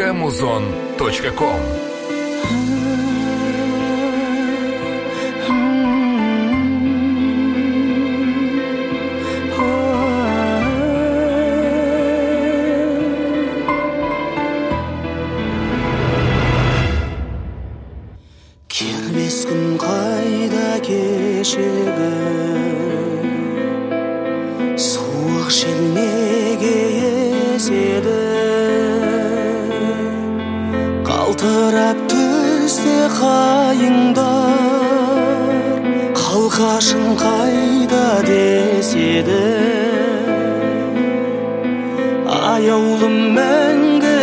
www.muzon.com. Келмес күн қайда кешегі, суық жел неге еседі, қалтырап түсте қайыңдар, қалқашың қайда деседі. Аяулым мәңгі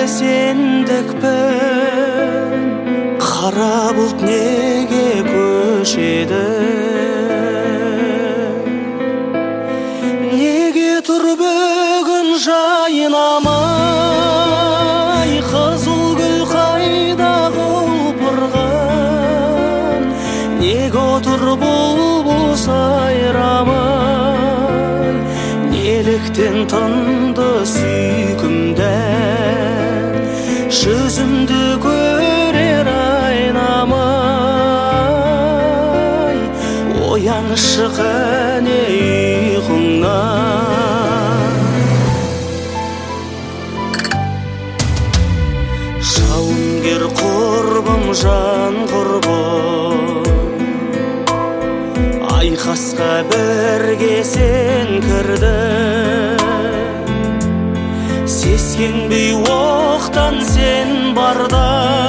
сендікпін, қара бұлт неге көшеді? Неге тұр бүгін жайнамай, қызыл гүл қайда құлпырған? Неге отыр бұлбұл сайрамай, неліктен тынды сүйкімден? Жүзімді көрер айнамай, оянышы қане ұйқыңнан. Жауынгер құрбым, жан құрбым, айқасқа бірге сен кірдің. Сескенбей оқтан сен барда,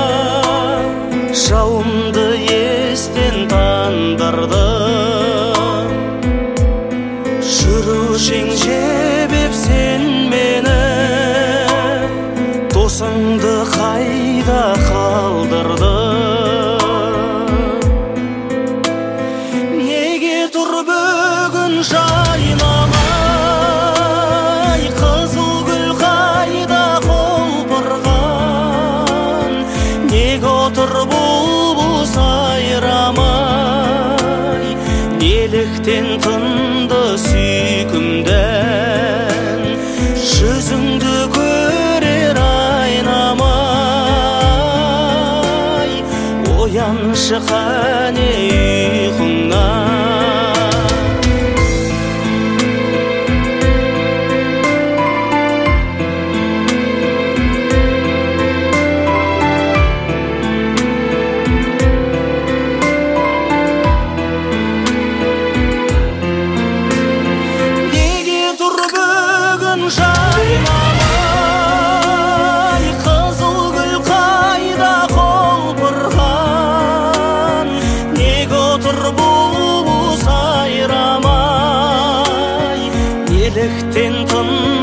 жауымды естен тандырдың. Жүрушің жебеп сен мені, досыңды қайда қалдырдың? Неге тұр бүгін жайнамай, қызыл гүл қайда құлпырған? Неге отыр бұлбұл сайрамай, неліктен тынды сүйкімден? Жүзіңді көрер айнамай, оянышы қане ұйқыңнан. Жайнамай, қызыл гүл қайда құлпырған? Неге отыр бұлбұл сайрамай, неліктен тын